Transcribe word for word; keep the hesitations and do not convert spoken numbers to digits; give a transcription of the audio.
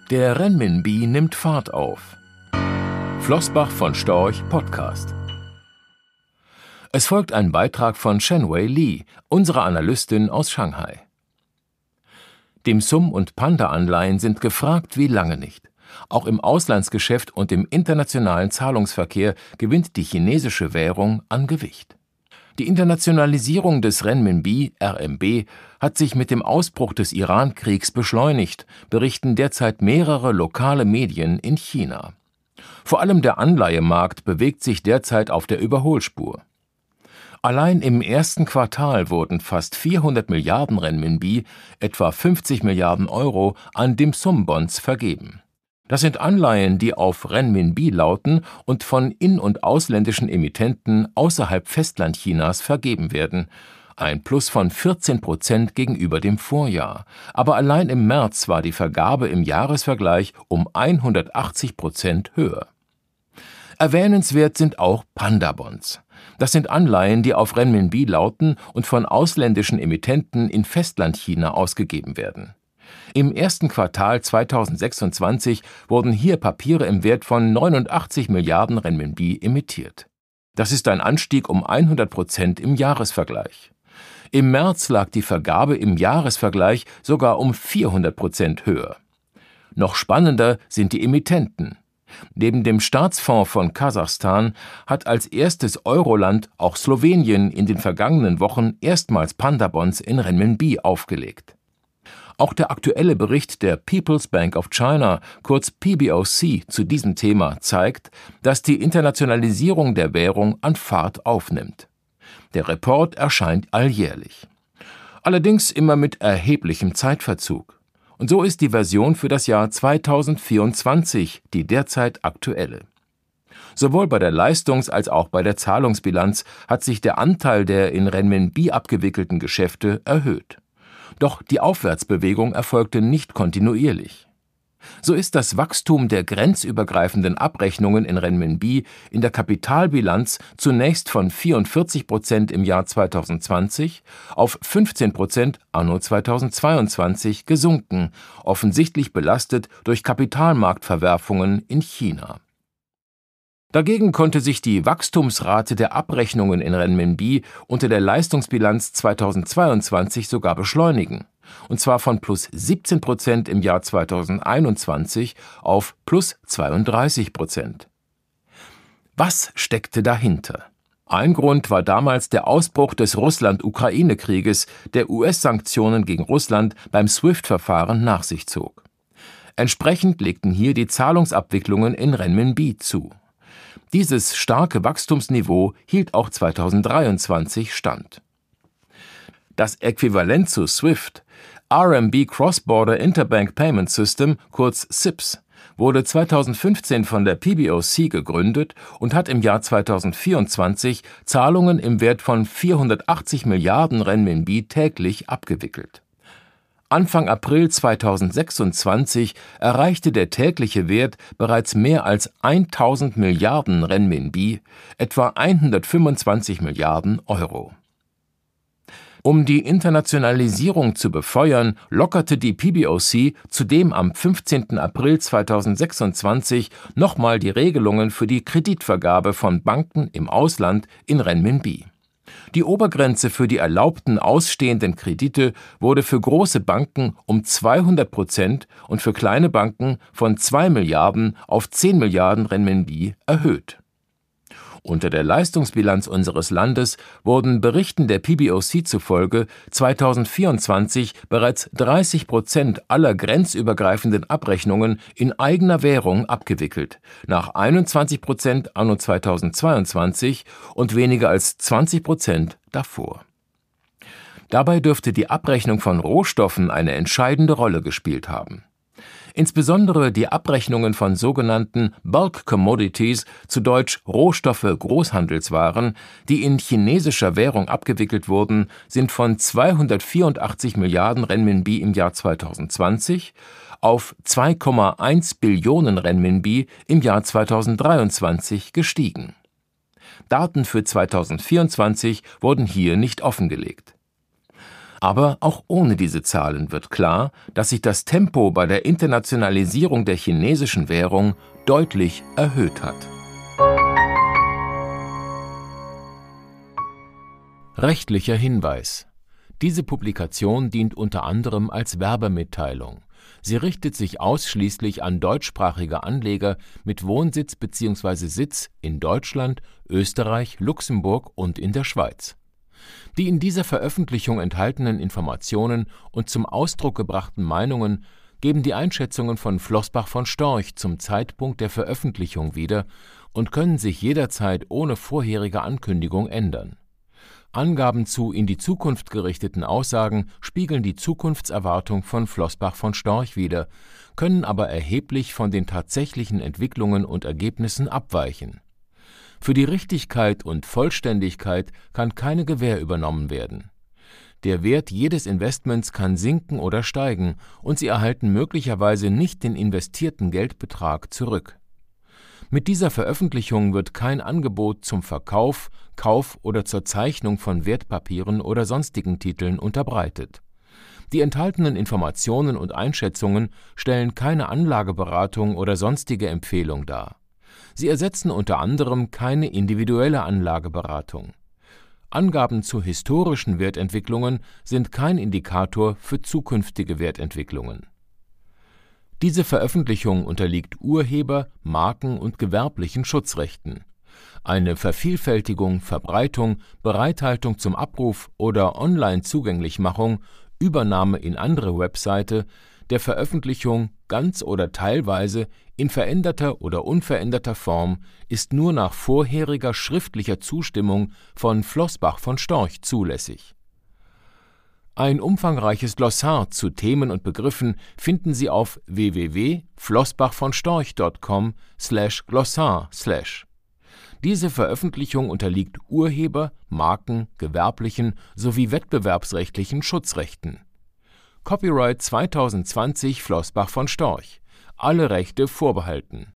Der Renminbi nimmt Fahrt auf. Flossbach von Storch Podcast. Es folgt ein Beitrag von Shenwei Li, unserer Analystin aus Shanghai. Dim-Sum- und Panda-Anleihen sind gefragt wie lange nicht. Auch im Auslandsgeschäft und im internationalen Zahlungsverkehr gewinnt die chinesische Währung an Gewicht. Die Internationalisierung des Renminbi, R M B, hat sich mit dem Ausbruch des Iran-Kriegs beschleunigt, berichten derzeit mehrere lokale Medien in China. Vor allem der Anleihemarkt bewegt sich derzeit auf der Überholspur. Allein im ersten Quartal wurden fast vierhundert Milliarden Renminbi, etwa fünfzig Milliarden Euro, an Dim-Sum-Bonds vergeben. Das sind Anleihen, die auf Renminbi lauten und von in- und ausländischen Emittenten außerhalb Festlandchinas vergeben werden. Ein Plus von vierzehn Prozent gegenüber dem Vorjahr. Aber allein im März war die Vergabe im Jahresvergleich um hundertachtzig Prozent höher. Erwähnenswert sind auch Panda-Bonds. Das sind Anleihen, die auf Renminbi lauten und von ausländischen Emittenten in Festlandchina ausgegeben werden. Im ersten Quartal zweitausendsechsundzwanzig wurden hier Papiere im Wert von neunundachtzig Milliarden Renminbi emittiert. Das ist ein Anstieg um hundert Prozent im Jahresvergleich. Im März lag die Vergabe im Jahresvergleich sogar um vierhundert Prozent höher. Noch spannender sind die Emittenten. Neben dem Staatsfonds von Kasachstan hat als erstes Euroland auch Slowenien in den vergangenen Wochen erstmals Panda-Bonds in Renminbi aufgelegt. Auch der aktuelle Bericht der People's Bank of China, kurz P B O C, zu diesem Thema zeigt, dass die Internationalisierung der Währung an Fahrt aufnimmt. Der Report erscheint alljährlich. Allerdings immer mit erheblichem Zeitverzug. Und so ist die Version für das Jahr zweitausendvierundzwanzig die derzeit aktuelle. Sowohl bei der Leistungs- als auch bei der Zahlungsbilanz hat sich der Anteil der in Renminbi abgewickelten Geschäfte erhöht. Doch die Aufwärtsbewegung erfolgte nicht kontinuierlich. So ist das Wachstum der grenzübergreifenden Abrechnungen in Renminbi in der Kapitalbilanz zunächst von vierundvierzig Prozent im Jahr zweitausendzwanzig auf fünfzehn Prozent anno zweitausendzweiundzwanzig gesunken, offensichtlich belastet durch Kapitalmarktverwerfungen in China. Dagegen konnte sich die Wachstumsrate der Abrechnungen in Renminbi unter der Leistungsbilanz zweitausendzweiundzwanzig sogar beschleunigen, und zwar von plus siebzehn Prozent im Jahr zweitausendeinundzwanzig auf plus zweiunddreißig Prozent. Was steckte dahinter? Ein Grund war damals der Ausbruch des Russland-Ukraine-Krieges, der U S-Sanktionen gegen Russland beim SWIFT-Verfahren nach sich zog. Entsprechend legten hier die Zahlungsabwicklungen in Renminbi zu. Dieses starke Wachstumsniveau hielt auch zweitausenddreiundzwanzig stand. Das Äquivalent zu SWIFT, R M B Cross-Border Interbank Payment System, kurz S I P S, wurde zweitausendfünfzehn von der P B O C gegründet und hat im Jahr zweitausendvierundzwanzig Zahlungen im Wert von vierhundertachtzig Milliarden Renminbi täglich abgewickelt. Anfang April zweitausendsechsundzwanzig erreichte der tägliche Wert bereits mehr als tausend Milliarden Renminbi, etwa hundertfünfundzwanzig Milliarden Euro. Um die Internationalisierung zu befeuern, lockerte die P B O C zudem am fünfzehnten April zweitausendsechsundzwanzig nochmal die Regelungen für die Kreditvergabe von Banken im Ausland in Renminbi. Die Obergrenze für die erlaubten ausstehenden Kredite wurde für große Banken um zweihundert Prozent und für kleine Banken von zwei Milliarden auf zehn Milliarden Renminbi erhöht. Unter der Leistungsbilanz unseres Landes wurden Berichten der P B O C zufolge zweitausendvierundzwanzig bereits dreißig Prozent aller grenzübergreifenden Abrechnungen in eigener Währung abgewickelt, nach einundzwanzig Prozent anno zweitausendzweiundzwanzig und weniger als zwanzig Prozent davor. Dabei dürfte die Abrechnung von Rohstoffen eine entscheidende Rolle gespielt haben. Insbesondere die Abrechnungen von sogenannten Bulk Commodities, zu Deutsch Rohstoffe Großhandelswaren, die in chinesischer Währung abgewickelt wurden, sind von zweihundertvierundachtzig Milliarden Renminbi im Jahr zweitausendzwanzig auf zwei Komma eins Billionen Renminbi im Jahr zweitausenddreiundzwanzig gestiegen. Daten für zweitausendvierundzwanzig wurden hier nicht offengelegt. Aber auch ohne diese Zahlen wird klar, dass sich das Tempo bei der Internationalisierung der chinesischen Währung deutlich erhöht hat. Rechtlicher Hinweis: Diese Publikation dient unter anderem als Werbemitteilung. Sie richtet sich ausschließlich an deutschsprachige Anleger mit Wohnsitz bzw. Sitz in Deutschland, Österreich, Luxemburg und in der Schweiz. Die in dieser Veröffentlichung enthaltenen Informationen und zum Ausdruck gebrachten Meinungen geben die Einschätzungen von Floßbach von Storch zum Zeitpunkt der Veröffentlichung wieder und können sich jederzeit ohne vorherige Ankündigung ändern. Angaben zu in die Zukunft gerichteten Aussagen spiegeln die Zukunftserwartung von Floßbach von Storch wider, können aber erheblich von den tatsächlichen Entwicklungen und Ergebnissen abweichen. Für die Richtigkeit und Vollständigkeit kann keine Gewähr übernommen werden. Der Wert jedes Investments kann sinken oder steigen, und Sie erhalten möglicherweise nicht den investierten Geldbetrag zurück. Mit dieser Veröffentlichung wird kein Angebot zum Verkauf, Kauf oder zur Zeichnung von Wertpapieren oder sonstigen Titeln unterbreitet. Die enthaltenen Informationen und Einschätzungen stellen keine Anlageberatung oder sonstige Empfehlung dar. Sie ersetzen unter anderem keine individuelle Anlageberatung. Angaben zu historischen Wertentwicklungen sind kein Indikator für zukünftige Wertentwicklungen. Diese Veröffentlichung unterliegt Urheber-, Marken- und gewerblichen Schutzrechten. Eine Vervielfältigung, Verbreitung, Bereithaltung zum Abruf oder Online-Zugänglichmachung, Übernahme in andere Webseite der Veröffentlichung ganz oder teilweise in veränderter oder unveränderter Form ist nur nach vorheriger schriftlicher Zustimmung von Floßbach von Storch zulässig. Ein umfangreiches Glossar zu Themen und Begriffen finden Sie auf w w w punkt floßbach von storch punkt com slash glossar slash. Diese Veröffentlichung unterliegt Urheber-, Marken-, gewerblichen sowie wettbewerbsrechtlichen Schutzrechten. Copyright zwanzig zwanzig Floßbach von Storch. Alle Rechte vorbehalten.